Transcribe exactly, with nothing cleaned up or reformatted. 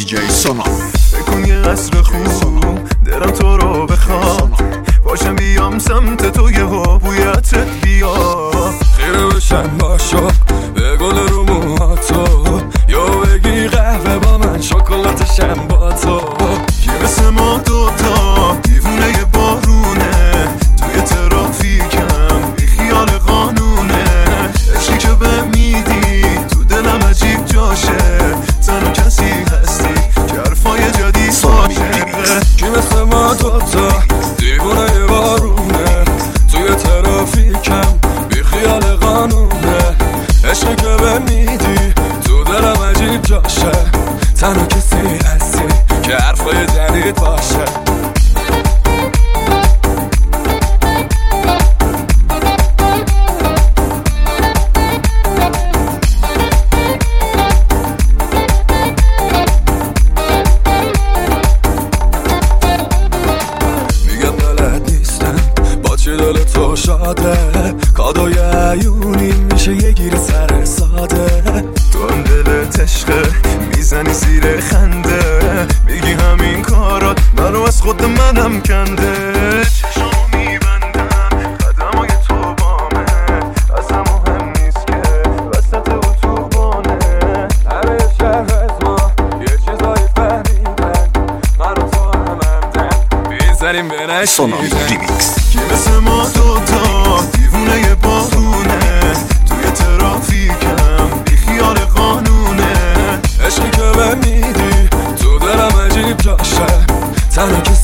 جی سونا. بکن یه قصر خوب درم تو رو بخوام، باشم بیام سمت تو یه بویتت بیا، خیره بشم باشا به گل رو موهاتو، یا بگی قهوه با من شکلاتشم با تو. کی مثل ما دوتا دیوونه ی بارونه، توی ترافیکم بی خیال قانونه، عشقی که به میدی تو دلم عجیب جاشه، تنها کسی هستی که حرفای جدید باشه. کی مثل ما دوتا دیوونه ی بارونه، توی ترافیکم بی خیال قانونه، عشقی که به میدی تو دلم عجیب جاشه، تنها کسی هستی که حرفای جدید باشه. میگم بلد نیستم با چی دل تو شاده، کادوی عیونی میشه یه گیر سر ساده، تو هم دلت عشقه میزنی زیر خنده، میگی همین کارات منو از خود منم کنده. چشمو میبندم قدمای تو بامه، اصلا مهم نیست که وسط اتوبانه، همه شهر از ما یه چیزایی فهمیدن، من و تو هم همدن میزنیم به سونا نشیدن. ریمیکس. کی مثل ما دوتا دیوونه ی بارونه، توی ترافیکم بی خیال قانونه، عشقی که به میدی تو دلم عجیب جاشه، تنها کسی